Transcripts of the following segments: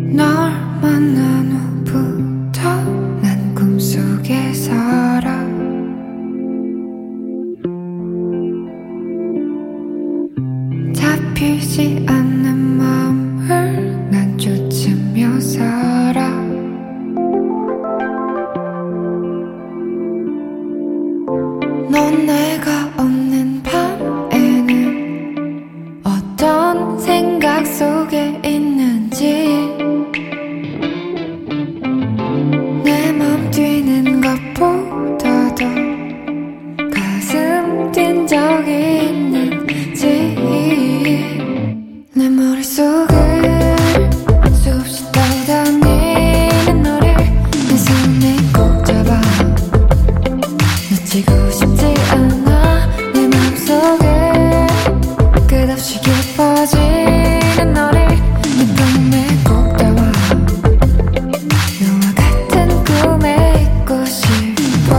널 만난 후부터 난 꿈속에 살아. 잡히지 않는 마음을 난 쫓으며 살아. 넌 내가 없는 밤에는 어떤 생각 속에 있는지 내 맘 뛰는 것보다도 가슴 뛴 적이 있는지 내 머릿속을 수없이 떠다니는 너를 내 손에 꼭 잡아 놓치고 싶지 않아. 내 맘속에 끝없이 깊어지는 너를 내 품에 꼭 담아 너와 같은 꿈에 있고 싶어.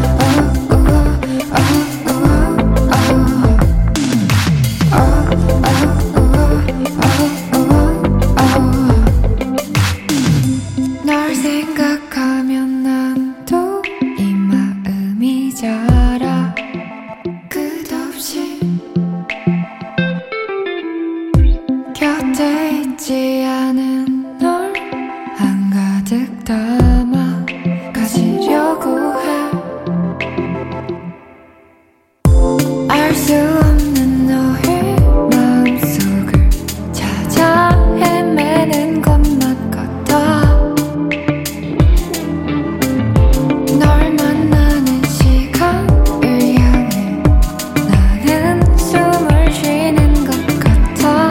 널 생각하면 난 또 이 마음이 자라. 끝없이 곁에 있지 않은 널 한가득 담아 가지려고 해. 알 수 없는 너의 마음속을 찾아 헤매는 것만 같아. 널 만나는 시간을 향해 나는 숨을 쉬는 것 같아.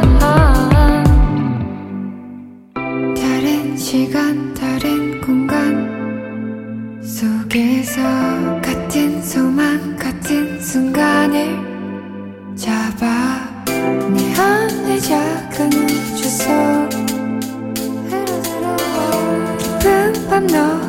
다른 시간 다른 공간 속에서 같은 소망 같은 순간을 잡아 내 안의 작은 우주 속 깊은 밤 너